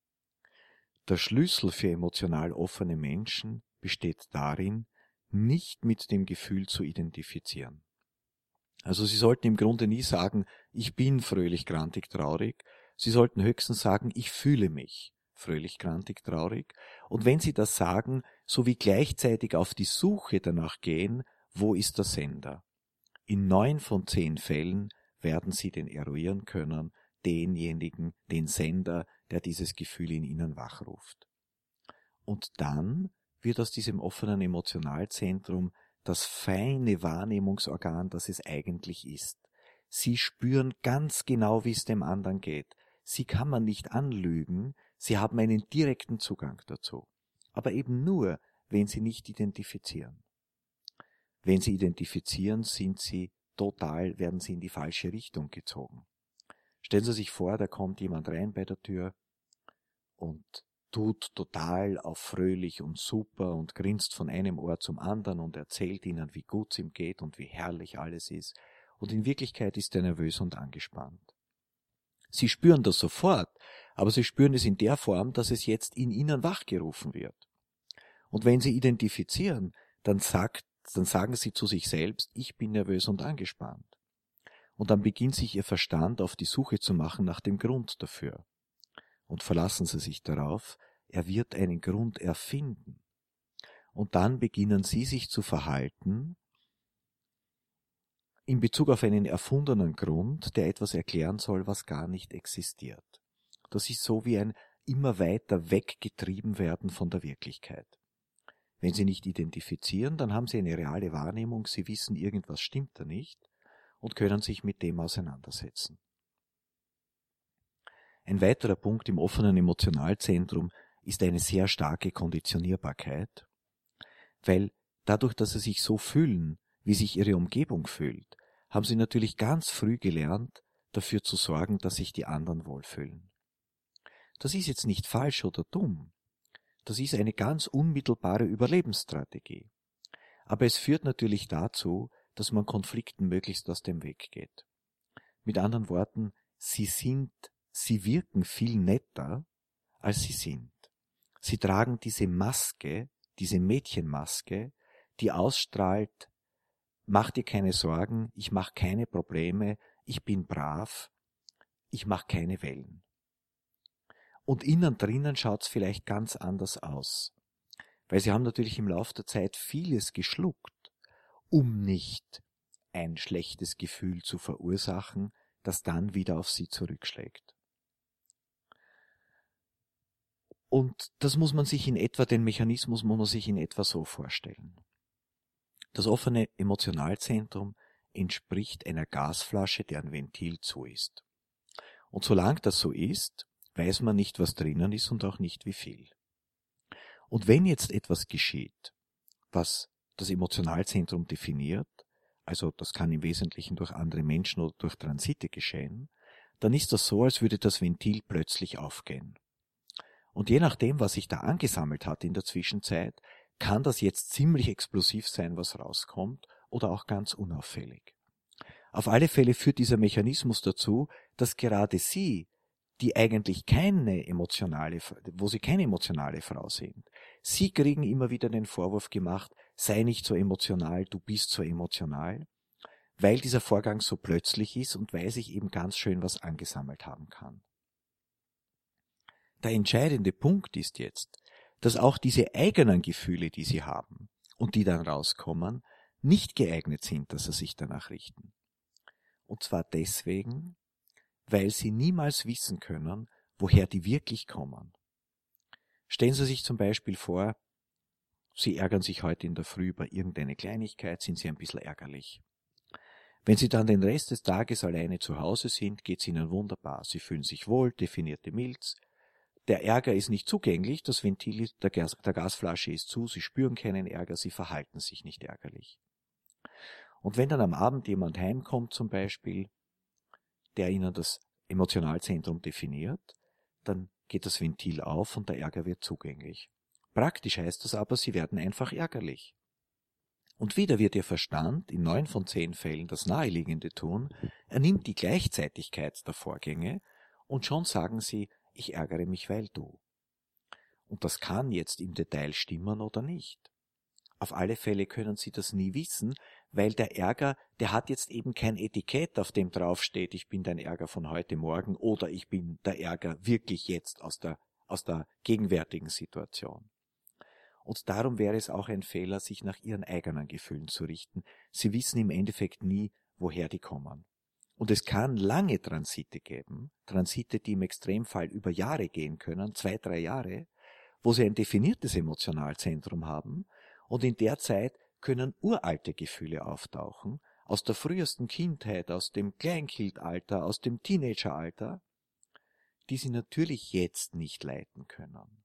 Der Schlüssel für emotional offene Menschen besteht darin, nicht mit dem Gefühl zu identifizieren. Also Sie sollten im Grunde nie sagen, ich bin fröhlich, grantig, traurig. Sie sollten höchstens sagen, ich fühle mich fröhlich, grantig, traurig. Und wenn Sie das sagen, so wie gleichzeitig auf die Suche danach gehen, wo ist der Sender? In 9 von 10 Fällen werden Sie den eruieren können, denjenigen, den Sender, der dieses Gefühl in Ihnen wachruft. Und dann wird aus diesem offenen Emotionalzentrum das feine Wahrnehmungsorgan, das es eigentlich ist. Sie spüren ganz genau, wie es dem anderen geht. Sie kann man nicht anlügen, Sie haben einen direkten Zugang dazu. Aber eben nur, wenn Sie nicht identifizieren. Wenn Sie identifizieren, werden Sie in die falsche Richtung gezogen. Stellen Sie sich vor, da kommt jemand rein bei der Tür und tut total auf fröhlich und super und grinst von einem Ohr zum anderen und erzählt Ihnen, wie gut es ihm geht und wie herrlich alles ist. Und in Wirklichkeit ist er nervös und angespannt. Sie spüren das sofort, aber Sie spüren es in der Form, dass es jetzt in Ihnen wachgerufen wird. Und wenn Sie identifizieren, dann sagen Sie zu sich selbst, ich bin nervös und angespannt. Und dann beginnt sich Ihr Verstand auf die Suche zu machen nach dem Grund dafür. Und verlassen Sie sich darauf, er wird einen Grund erfinden. Und dann beginnen Sie sich zu verhalten in Bezug auf einen erfundenen Grund, der etwas erklären soll, was gar nicht existiert. Das ist so wie ein immer weiter weggetrieben werden von der Wirklichkeit. Wenn Sie nicht identifizieren, dann haben Sie eine reale Wahrnehmung, Sie wissen, irgendwas stimmt da nicht und können sich mit dem auseinandersetzen. Ein weiterer Punkt im offenen Emotionalzentrum ist eine sehr starke Konditionierbarkeit, weil dadurch, dass Sie sich so fühlen, wie sich Ihre Umgebung fühlt, haben Sie natürlich ganz früh gelernt, dafür zu sorgen, dass sich die anderen wohlfühlen. Das ist jetzt nicht falsch oder dumm. Das ist eine ganz unmittelbare Überlebensstrategie. Aber es führt natürlich dazu, dass man Konflikten möglichst aus dem Weg geht. Mit anderen Worten, sie wirken viel netter, als sie sind. Sie tragen diese Maske, diese Mädchenmaske, die ausstrahlt, mach dir keine Sorgen, ich mache keine Probleme, ich bin brav, ich mache keine Wellen. Und innen drinnen schaut's vielleicht ganz anders aus. Weil sie haben natürlich im Laufe der Zeit vieles geschluckt, um nicht ein schlechtes Gefühl zu verursachen, das dann wieder auf sie zurückschlägt. Und den Mechanismus muss man sich in etwa so vorstellen. Das offene Emotionalzentrum entspricht einer Gasflasche, deren Ventil zu ist. Und solange das so ist, weiß man nicht, was drinnen ist und auch nicht, wie viel. Und wenn jetzt etwas geschieht, was das Emotionalzentrum definiert, also das kann im Wesentlichen durch andere Menschen oder durch Transite geschehen, dann ist das so, als würde das Ventil plötzlich aufgehen. Und je nachdem, was sich da angesammelt hat in der Zwischenzeit, kann das jetzt ziemlich explosiv sein, was rauskommt, oder auch ganz unauffällig. Auf alle Fälle führt dieser Mechanismus dazu, dass gerade Sie, die eigentlich wo Sie keine emotionale Frau sind, Sie kriegen immer wieder den Vorwurf gemacht, sei nicht so emotional, du bist so emotional, weil dieser Vorgang so plötzlich ist und weil sich eben ganz schön was angesammelt haben kann. Der entscheidende Punkt ist jetzt, dass auch diese eigenen Gefühle, die Sie haben und die dann rauskommen, nicht geeignet sind, dass Sie sich danach richten. Und zwar deswegen, weil Sie niemals wissen können, woher die wirklich kommen. Stellen Sie sich zum Beispiel vor, Sie ärgern sich heute in der Früh über irgendeine Kleinigkeit, sind Sie ein bisschen ärgerlich. Wenn Sie dann den Rest des Tages alleine zu Hause sind, geht es Ihnen wunderbar. Sie fühlen sich wohl, definierte Milz. Der Ärger ist nicht zugänglich, das Ventil der Gasflasche ist zu, Sie spüren keinen Ärger, Sie verhalten sich nicht ärgerlich. Und wenn dann am Abend jemand heimkommt zum Beispiel, der Ihnen das Emotionalzentrum definiert, dann geht das Ventil auf und der Ärger wird zugänglich. Praktisch heißt das aber, Sie werden einfach ärgerlich. Und wieder wird Ihr Verstand in 9 von 10 Fällen das Naheliegende tun, er nimmt die Gleichzeitigkeit der Vorgänge und schon sagen Sie, ich ärgere mich, weil du. Und das kann jetzt im Detail stimmen oder nicht. Auf alle Fälle können Sie das nie wissen, weil der Ärger, der hat jetzt eben kein Etikett, auf dem draufsteht, ich bin dein Ärger von heute Morgen oder ich bin der Ärger wirklich jetzt aus der gegenwärtigen Situation. Und darum wäre es auch ein Fehler, sich nach Ihren eigenen Gefühlen zu richten. Sie wissen im Endeffekt nie, woher die kommen. Und es kann lange Transite geben, Transite, die im Extremfall über Jahre gehen können, 2, 3 Jahre, wo Sie ein definiertes Emotionalzentrum haben und in der Zeit können uralte Gefühle auftauchen, aus der frühesten Kindheit, aus dem Kleinkindalter, aus dem Teenageralter, die Sie natürlich jetzt nicht leiten können.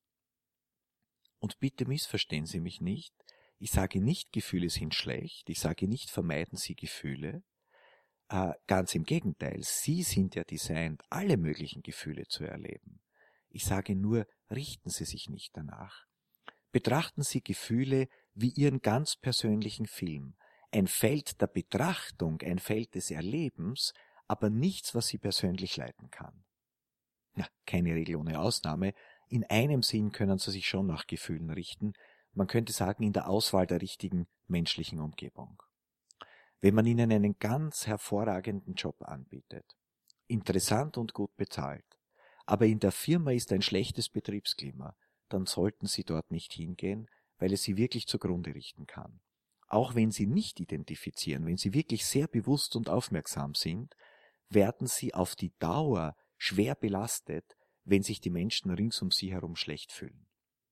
Und bitte missverstehen Sie mich nicht, ich sage nicht, Gefühle sind schlecht, ich sage nicht, vermeiden Sie Gefühle, ganz im Gegenteil, Sie sind ja designt, alle möglichen Gefühle zu erleben. Ich sage nur, richten Sie sich nicht danach. Betrachten Sie Gefühle wie Ihren ganz persönlichen Film, ein Feld der Betrachtung, ein Feld des Erlebens, aber nichts, was Sie persönlich leiten kann. Na, keine Regel ohne Ausnahme. In einem Sinn können Sie sich schon nach Gefühlen richten, man könnte sagen in der Auswahl der richtigen menschlichen Umgebung. Wenn man Ihnen einen ganz hervorragenden Job anbietet, interessant und gut bezahlt, aber in der Firma ist ein schlechtes Betriebsklima, dann sollten Sie dort nicht hingehen, weil es Sie wirklich zugrunde richten kann. Auch wenn Sie nicht identifizieren, wenn Sie wirklich sehr bewusst und aufmerksam sind, werden Sie auf die Dauer schwer belastet, wenn sich die Menschen rings um Sie herum schlecht fühlen.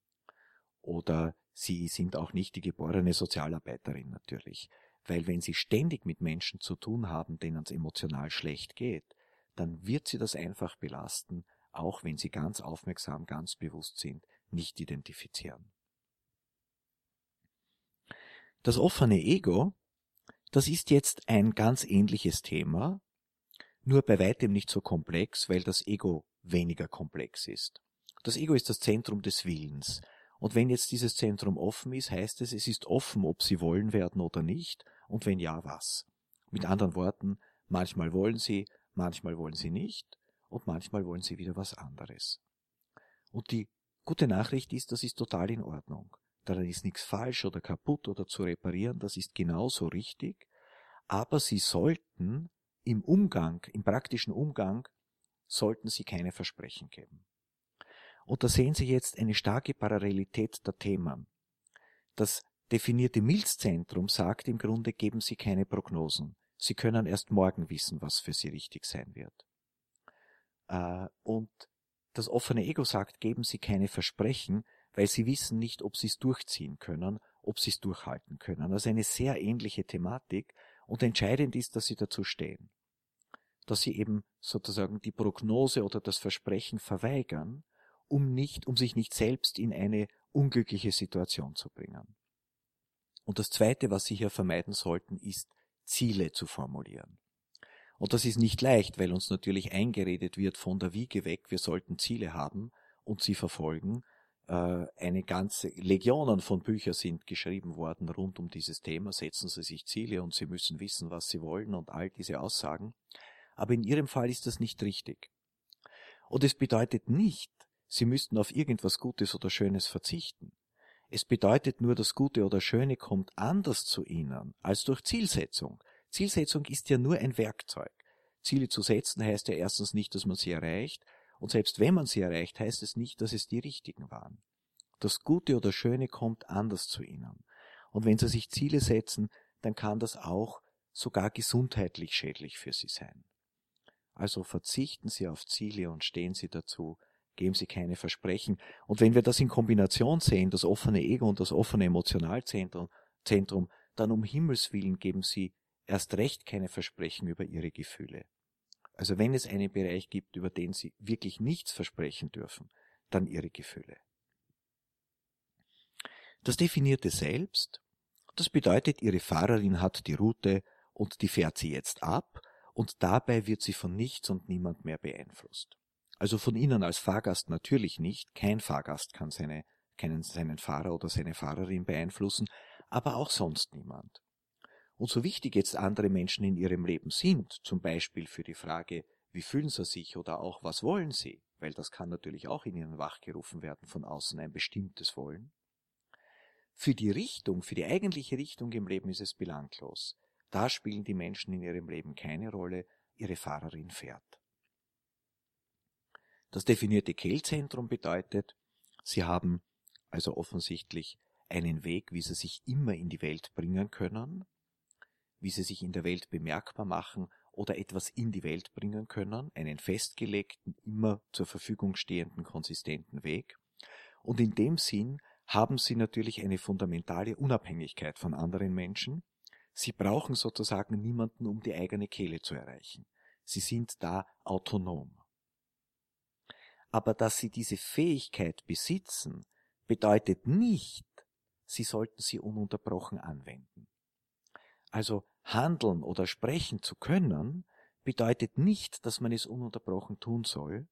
Oder Sie sind auch nicht die geborene Sozialarbeiterin natürlich, weil wenn Sie ständig mit Menschen zu tun haben, denen es emotional schlecht geht, dann wird Sie das einfach belasten, auch wenn Sie ganz aufmerksam, ganz bewusst sind, nicht identifizieren. Das offene Ego, das ist jetzt ein ganz ähnliches Thema, nur bei weitem nicht so komplex, weil das Ego weniger komplex ist. Das Ego ist das Zentrum des Willens. Und wenn jetzt dieses Zentrum offen ist, heißt es, es ist offen, ob Sie wollen werden oder nicht, und wenn ja, was. Mit anderen Worten, manchmal wollen Sie nicht, und manchmal wollen Sie wieder was anderes. Und die gute Nachricht ist, das ist total in Ordnung. Daran ist nichts falsch oder kaputt oder zu reparieren, das ist genauso richtig, aber Sie sollten im praktischen Umgang, sollten Sie keine Versprechen geben. Und da sehen Sie jetzt eine starke Parallelität der Themen. Das definierte Milzzentrum sagt im Grunde, geben Sie keine Prognosen. Sie können erst morgen wissen, was für Sie richtig sein wird. Und das offene Ego sagt, geben Sie keine Versprechen, weil Sie wissen nicht, ob Sie es durchziehen können, ob Sie es durchhalten können. Also eine sehr ähnliche Thematik. Und entscheidend ist, dass Sie dazu stehen. Dass Sie eben sozusagen die Prognose oder das Versprechen verweigern, um sich nicht selbst in eine unglückliche Situation zu bringen. Und das Zweite, was Sie hier vermeiden sollten, ist, Ziele zu formulieren. Und das ist nicht leicht, weil uns natürlich eingeredet wird von der Wiege weg, wir sollten Ziele haben und sie verfolgen. eine ganze Legionen von Büchern sind geschrieben worden rund um dieses Thema. Setzen Sie sich Ziele und Sie müssen wissen, was Sie wollen und all diese Aussagen. Aber in Ihrem Fall ist das nicht richtig. Und es bedeutet nicht, Sie müssten auf irgendwas Gutes oder Schönes verzichten. Es bedeutet nur, das Gute oder Schöne kommt anders zu Ihnen als durch Zielsetzung. Zielsetzung ist ja nur ein Werkzeug. Ziele zu setzen heißt ja erstens nicht, dass man sie erreicht. Und selbst wenn man sie erreicht, heißt es nicht, dass es die richtigen waren. Das Gute oder Schöne kommt anders zu Ihnen. Und wenn Sie sich Ziele setzen, dann kann das auch sogar gesundheitlich schädlich für Sie sein. Also verzichten Sie auf Ziele und stehen Sie dazu, geben Sie keine Versprechen. Und wenn wir das in Kombination sehen, das offene Ego und das offene Emotionalzentrum, dann um Himmels Willen geben Sie erst recht keine Versprechen über Ihre Gefühle. Also wenn es einen Bereich gibt, über den Sie wirklich nichts versprechen dürfen, dann Ihre Gefühle. Das definierte Selbst, das bedeutet, Ihre Fahrerin hat die Route und die fährt sie jetzt ab und dabei wird sie von nichts und niemand mehr beeinflusst. Also von Ihnen als Fahrgast natürlich nicht, kein Fahrgast kann seinen Fahrer oder seine Fahrerin beeinflussen, aber auch sonst niemand. Und so wichtig jetzt andere Menschen in ihrem Leben sind, zum Beispiel für die Frage, wie fühlen sie sich oder auch was wollen sie, weil das kann natürlich auch in ihnen wachgerufen werden von außen, ein bestimmtes Wollen. Für die Richtung, für die eigentliche Richtung im Leben ist es belanglos. Da spielen die Menschen in ihrem Leben keine Rolle, ihre Fahrerin fährt. Das definierte Kehlzentrum bedeutet, sie haben also offensichtlich einen Weg, wie sie sich immer in die Welt bringen können, wie sie sich in der Welt bemerkbar machen oder etwas in die Welt bringen können, einen festgelegten, immer zur Verfügung stehenden, konsistenten Weg. Und in dem Sinn haben sie natürlich eine fundamentale Unabhängigkeit von anderen Menschen. Sie brauchen sozusagen niemanden, um die eigene Kehle zu erreichen. Sie sind da autonom. Aber dass sie diese Fähigkeit besitzen, bedeutet nicht, sie sollten sie ununterbrochen anwenden. Also handeln oder sprechen zu können, bedeutet nicht, dass man es ununterbrochen tun soll,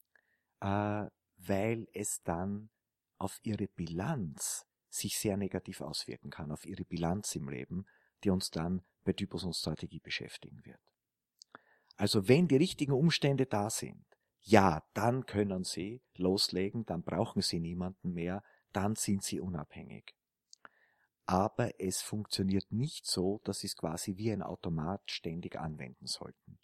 weil es dann auf ihre Bilanz sich sehr negativ auswirken kann, auf ihre Bilanz im Leben, die uns dann bei Typus und Strategie beschäftigen wird. Also wenn die richtigen Umstände da sind, ja, dann können Sie loslegen, dann brauchen Sie niemanden mehr, dann sind Sie unabhängig. Aber es funktioniert nicht so, dass Sie es quasi wie ein Automat ständig anwenden sollten.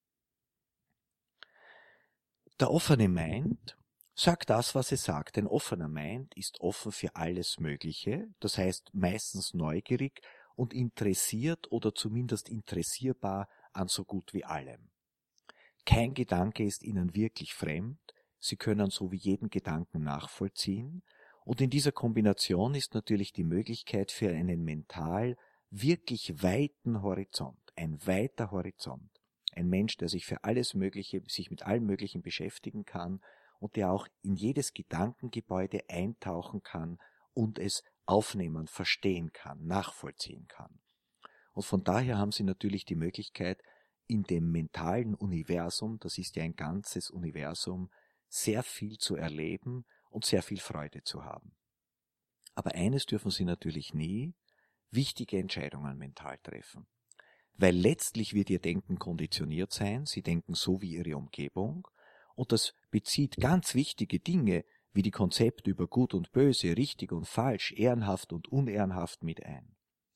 Der offene Mind sagt das, was es sagt. Ein offener Mind ist offen für alles Mögliche, das heißt meistens neugierig und interessiert oder zumindest interessierbar an so gut wie allem. Kein Gedanke ist Ihnen wirklich fremd, Sie können so wie jeden Gedanken nachvollziehen, und in dieser Kombination ist natürlich die Möglichkeit für einen mental wirklich weiten Horizont, ein weiter Horizont. Ein Mensch, der sich für alles Mögliche, sich mit allem Möglichen beschäftigen kann und der auch in jedes Gedankengebäude eintauchen kann und es aufnehmen, verstehen kann, nachvollziehen kann. Und von daher haben Sie natürlich die Möglichkeit, in dem mentalen Universum, das ist ja ein ganzes Universum, sehr viel zu erleben und sehr viel Freude zu haben. Aber eines dürfen Sie natürlich nie, wichtige Entscheidungen mental treffen. Weil letztlich wird Ihr Denken konditioniert sein, Sie denken so wie Ihre Umgebung, und das bezieht ganz wichtige Dinge wie die Konzepte über Gut und Böse, richtig und falsch, ehrenhaft und unehrenhaft mit ein.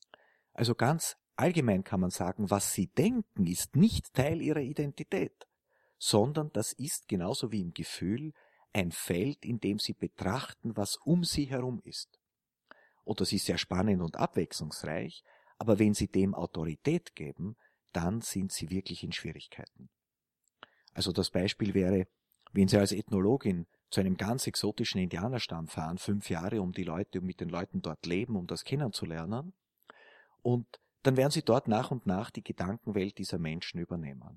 Also ganz allgemein kann man sagen, was Sie denken, ist nicht Teil Ihrer Identität, sondern das ist genauso wie im Gefühl ein Feld, in dem Sie betrachten, was um Sie herum ist. Und das ist sehr spannend und abwechslungsreich, aber wenn Sie dem Autorität geben, dann sind Sie wirklich in Schwierigkeiten. Also das Beispiel wäre, wenn Sie als Ethnologin zu einem ganz exotischen Indianerstamm fahren, 5 Jahre um mit den Leuten dort leben, um das kennenzulernen, und dann werden Sie dort nach und nach die Gedankenwelt dieser Menschen übernehmen.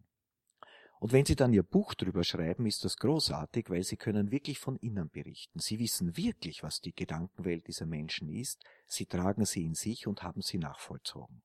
Und wenn Sie dann Ihr Buch drüber schreiben, ist das großartig, weil Sie können wirklich von innen berichten. Sie wissen wirklich, was die Gedankenwelt dieser Menschen ist. Sie tragen sie in sich und haben sie nachvollzogen.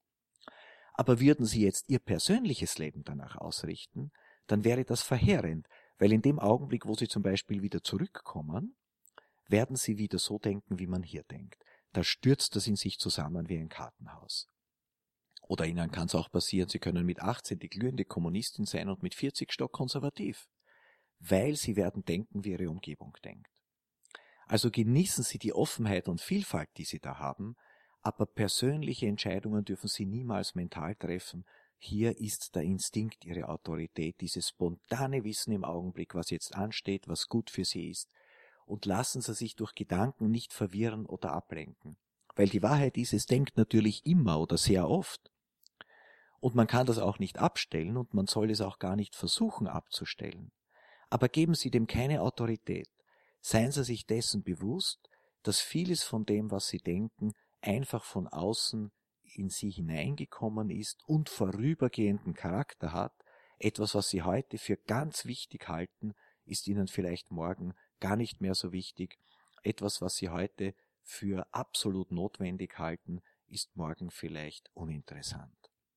Aber würden Sie jetzt Ihr persönliches Leben danach ausrichten, dann wäre das verheerend, weil in dem Augenblick, wo Sie zum Beispiel wieder zurückkommen, werden Sie wieder so denken, wie man hier denkt. Da stürzt das in sich zusammen wie ein Kartenhaus. Oder Ihnen kann es auch passieren, Sie können mit 18 die glühende Kommunistin sein und mit 40 stockkonservativ, weil Sie werden denken, wie Ihre Umgebung denkt. Also genießen Sie die Offenheit und Vielfalt, die Sie da haben, aber persönliche Entscheidungen dürfen Sie niemals mental treffen. Hier ist der Instinkt Ihre Autorität, dieses spontane Wissen im Augenblick, was jetzt ansteht, was gut für Sie ist. Und lassen Sie sich durch Gedanken nicht verwirren oder ablenken. Weil die Wahrheit ist, es denkt natürlich immer oder sehr oft. Und man kann das auch nicht abstellen und man soll es auch gar nicht versuchen abzustellen. Aber geben Sie dem keine Autorität. Seien Sie sich dessen bewusst, dass vieles von dem, was Sie denken, einfach von außen in Sie hineingekommen ist und vorübergehenden Charakter hat. Etwas, was Sie heute für ganz wichtig halten, ist Ihnen vielleicht morgen gar nicht mehr so wichtig. Etwas, was Sie heute für absolut notwendig halten, ist morgen vielleicht uninteressant.